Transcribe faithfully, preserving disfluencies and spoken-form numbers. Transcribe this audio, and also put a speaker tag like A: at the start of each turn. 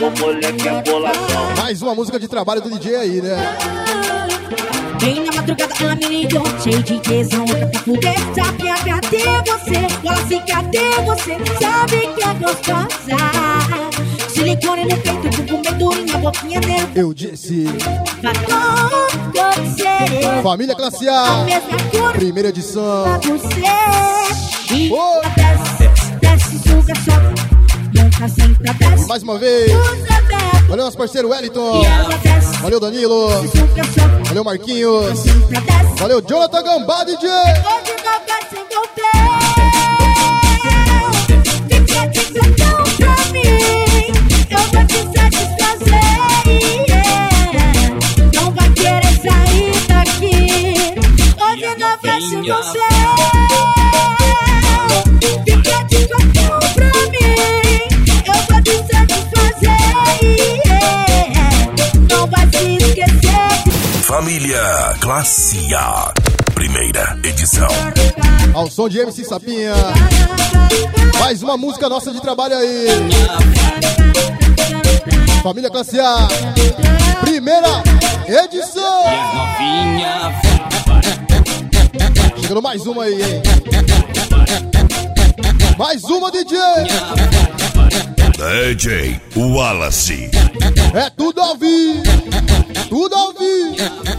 A: O moleque é bolação.
B: Mais uma música de trabalho do D J aí, né?
C: Vem na madrugada, amigo, cheio de tesão, louca pra fuder. Sabe a cadê você? Fala assim, cadê você? Sabe que é gostosa. Silicone no peito, com medurinha, boquinha dentro.
B: Eu disse.
C: Vai acontecer.
B: Família Classe A, primeira edição.
C: E
B: oh.
C: desce, desce, suga, sobe. Nunca senta, desce.
B: Mais uma vez. Valeu, nosso parceiro Wellington. Valeu, Danilo. Valeu, Marquinhos. Valeu, Jonathan Gambá, D J.
C: Hoje não vai se envolver. Fica de plantão pra mim. Eu vou te satisfazer. Yeah. Não vai querer sair daqui. Hoje não vai se envolver. Fica de plantão pra mim. Eu vou te satisfazer. Yeah. Não vai se esquecer.
D: Família Classe A, primeira edição.
B: Ao som de M C Sapinha. Mais uma música nossa de trabalho aí. Família Classe A, primeira edição. Chegando mais uma aí, hein? Mais uma, D J.
D: D J Wallace.
B: É tudo ao vivo. Tudo ao vivo.